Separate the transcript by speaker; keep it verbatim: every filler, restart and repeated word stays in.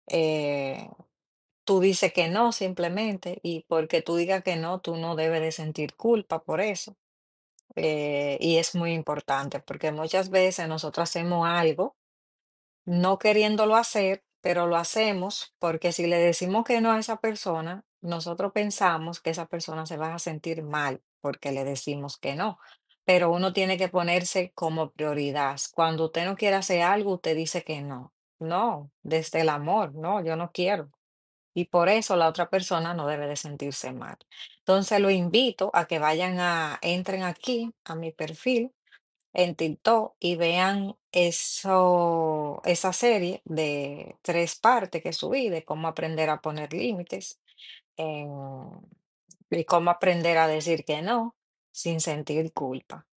Speaker 1: eh, tú dices que no simplemente y porque tú digas que no, tú no debes de sentir culpa por eso. Eh, y es muy importante porque muchas veces nosotros hacemos algo no queriéndolo hacer, pero lo hacemos porque si le decimos que no a esa persona, nosotros pensamos que esa persona se va a sentir mal porque le decimos que no. Pero uno tiene que ponerse como prioridad. Cuando usted no quiere hacer algo, usted dice que no. No, desde el amor, no, yo no quiero. Y por eso la otra persona no debe de sentirse mal. Entonces lo invito a que vayan a, entren aquí a mi perfil en TikTok y vean eso, esa serie de tres partes que subí de cómo aprender a poner límites en- y cómo aprender a decir que no sin sentir culpa.